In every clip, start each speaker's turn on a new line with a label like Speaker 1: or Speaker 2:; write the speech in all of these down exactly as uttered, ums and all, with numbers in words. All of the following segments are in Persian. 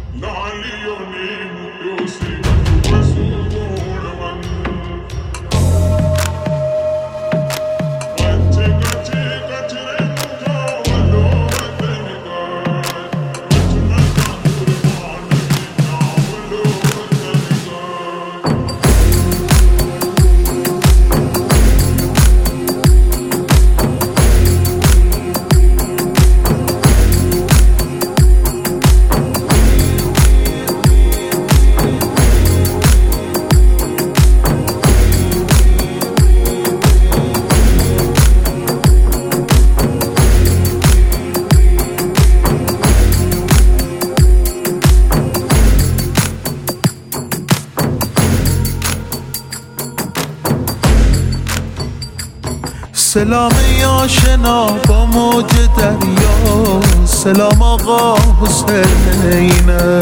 Speaker 1: سلام آشنا با موج دریا، سلام آقا حسینه،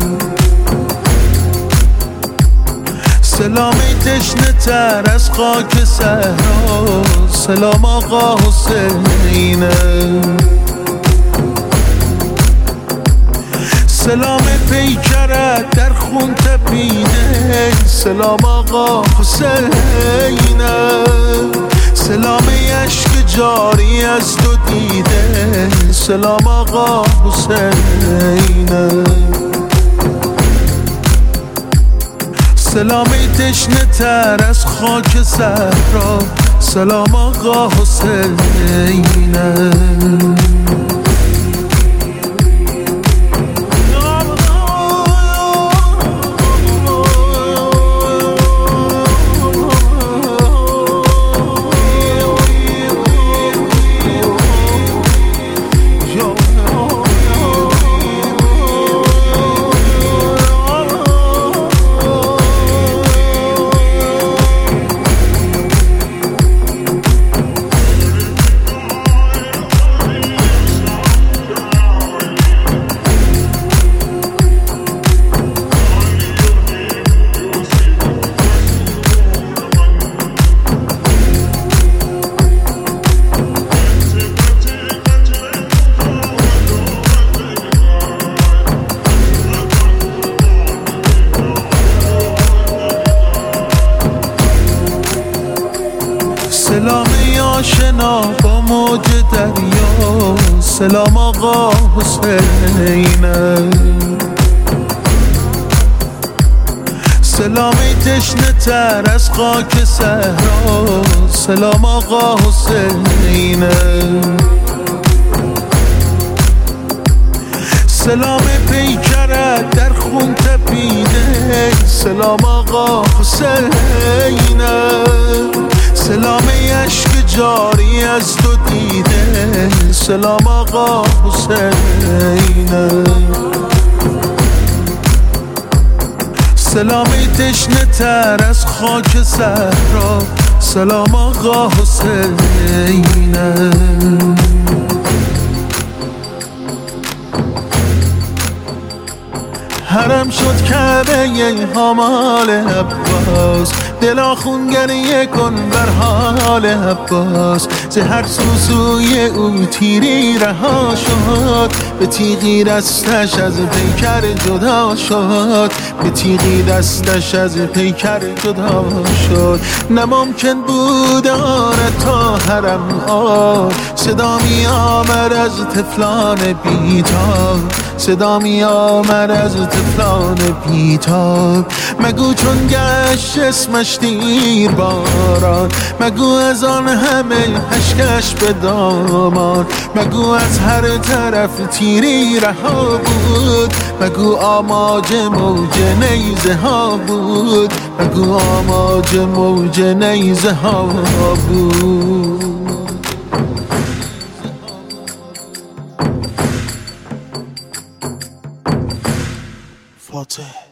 Speaker 1: سلام تشنه تر از خاک صحرا، سلام آقا حسینه، سلام پیکرت در خون تپیده، سلام آقا حسینه، سلام عشق جاری از تو دیده، سلام آقا حسینه، سلام تشنه تر از خاک صحرا، سلام آقا حسینه. سلام آشنا با موج دریا، سلام آقا حسینه، سلام تشنه تر از خاک صحرا، سلام آقا حسینه، سلام پیکرت در خون تپیده، سلام آقا حسینه، سلام عشق جاری از تو دیده، سلام آقا حسینه، سلام تشنه تر از خاک صحرا، سلام آقا حسینه. حرم شد کعبه حمال عباس، دلا خون گریه کن بر حال عباس، ز هر سوسوی او تیری رها شد، به تیغی دستش از پیکر جدا شد، به تیغی دستش از پیکر جدا شد. نممکن بود آرد تا حرم آر، صدا می آمد از طفلان بیتاب، صدا می آمد از طفلان بیتاب. مگو چون گشت اسمش دیر باران، مگو از آن همه اشکش به دامان، مگو از هر طرف تیری رها بود، مگو آماج موج نیزه ها بود، مگو آماج موج نیزه ها بود. فاتح